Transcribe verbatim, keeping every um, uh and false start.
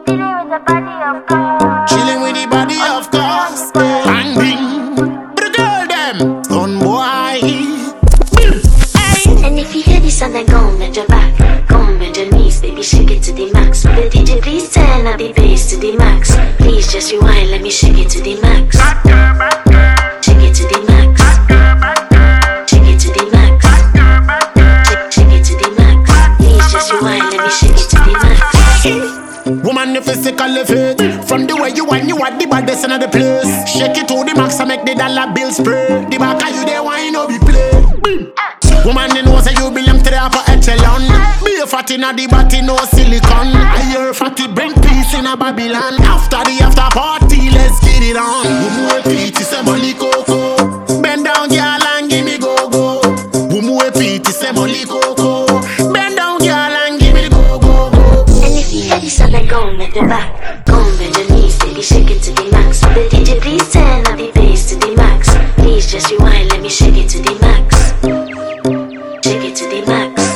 Chilling with the body of God. Chilling with the body of God. Bang bing. But the girl them, son boy. And if you hear this sound, then go and bend your back, go and bend your knees, baby, shake it to the max. The D J, please turn up the bass to the max. Please just rewind, let me shake it to the max. Shake it to the max. Shake it to the max. Shake, shake it to the max. Please just rewind, let me shake it to the max. Woman, you physically fit. From the way you want, you want the baddest in the place. Shake it to the max and make the dollar bill spray. The back of you there, why no be play? Woman, you know say you belong to the upper echelon. Be a fatty na the body, no silicon. I hear fatty bring peace in a Babylon. After the after party, let's get it on. Wumu epiti se moli coco. Bend down, girl, and give me go go. Wumu epiti se moli coco. Bend down, girl, and give me go go go. And if you hear this sound, then go and bend your back, go and bend your knees, baby, shake it to the max. The D J, please turn up the bass to the max. Please just rewind, let me shake it to the max. Shake it to the max.